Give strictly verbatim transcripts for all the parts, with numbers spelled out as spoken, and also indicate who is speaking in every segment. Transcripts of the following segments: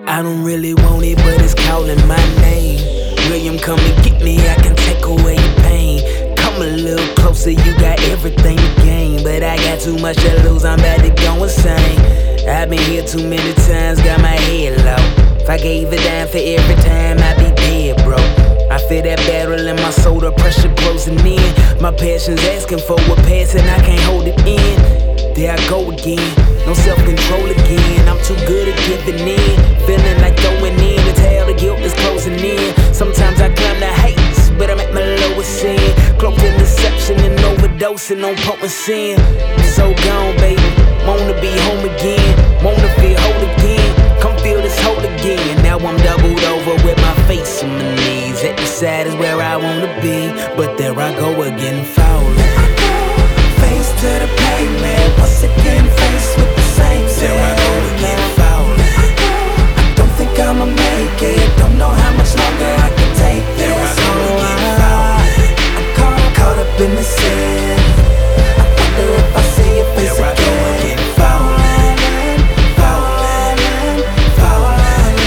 Speaker 1: I don't really want it, but it's calling my name. William, come and get me, I can take away your pain. Come a little closer, you got everything to gain. But I got too much to lose, I'm about to go insane. I've been here too many times, got my head low. If I gave a dime for every time, I'd be dead, bro. I feel that battle in my soul, the pressure closing in. My passion's asking for a pass and I can't hold it in. There I go again, no self-control again. I'm too good at giving in, feeling like throwing in. The tail, the guilt is closing in. Sometimes I climb the heights, but I'm at my lowest sin. Cloaked in deception and overdosing on potent sin. I'm so gone, baby, wanna be home again. Wanna feel whole again, come feel this hole again. Now I'm doubled over with my face on my knees. At the side is where I wanna be, but there I go again, falling.
Speaker 2: Face to the pavement, once again faced with the same sin.
Speaker 1: There I go again, falling.
Speaker 2: I don't think I'ma make it, don't know how much longer I can take this.
Speaker 1: There I go again, falling.
Speaker 2: I'm caught, caught up in the sin. I wonder if I see your face
Speaker 1: There I go again,
Speaker 2: falling, falling, falling.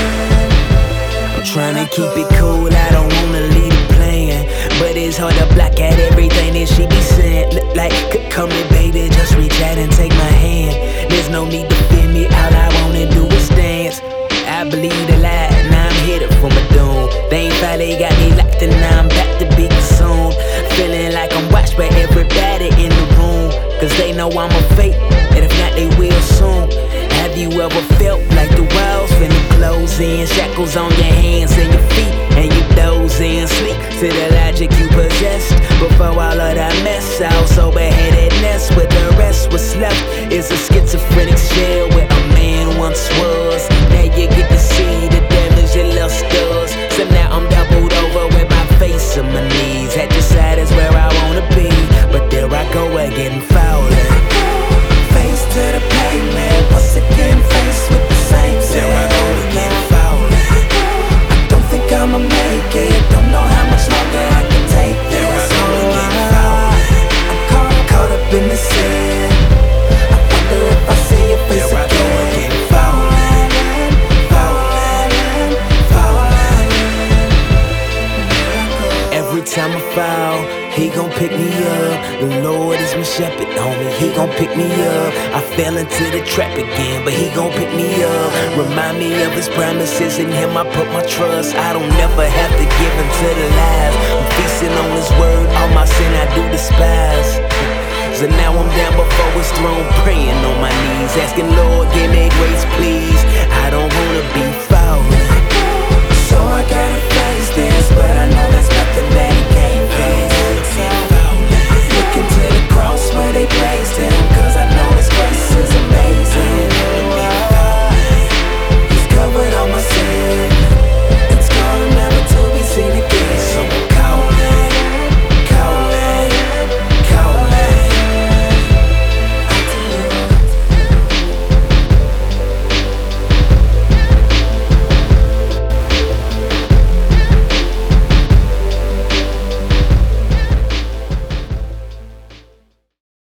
Speaker 1: I'm trying to keep it cool, I don't wanna leave it playing. But it's hard to block out everything that she be saying. Look like, could come in, baby, just reach out and take my hand. There's no need to fear me, all I wanna do is dance. I believe the lie, now I'm headed for my doom. They ain't finally got me locked and now I'm back to be consumed. Feeling like I'm watched by everybody in the room, cause they know I'm a fake, and if not they will soon. Have you ever felt like the walls finna close in? Shackles on your hands and your feet, and you doze in. Sleep to the logic you possessed before all of that mess. All sober-headedness with the rest. What's left is a schizophrenic shell where a man once was. Now you get to see the damage your lust does. So now I'm doubled over with my face on my knees. At the side is where I wanna be, but there I go again, falling.
Speaker 2: Face to the pavement, once again faced with the same sin.
Speaker 1: There I go again, falling.
Speaker 2: I don't think I'ma make it, don't know how much longer I can take this.
Speaker 1: There I go again, falling.
Speaker 2: I'm caught, caught up in the sin. I wonder if I see your face
Speaker 1: There I go again,
Speaker 2: falling, falling, falling.
Speaker 1: Every time I fall, he gon' pick me up. The Lord is my shepherd, homie, he gon' pick me up. I fell into the trap again, but he gon' pick me up. Remind me of his promises, in him I put my trust. I don't never have to give in to the lies. I'm feasting on his word, all my sin I do despise. So now I'm down before his throne, praying on my knees, asking Lord, give me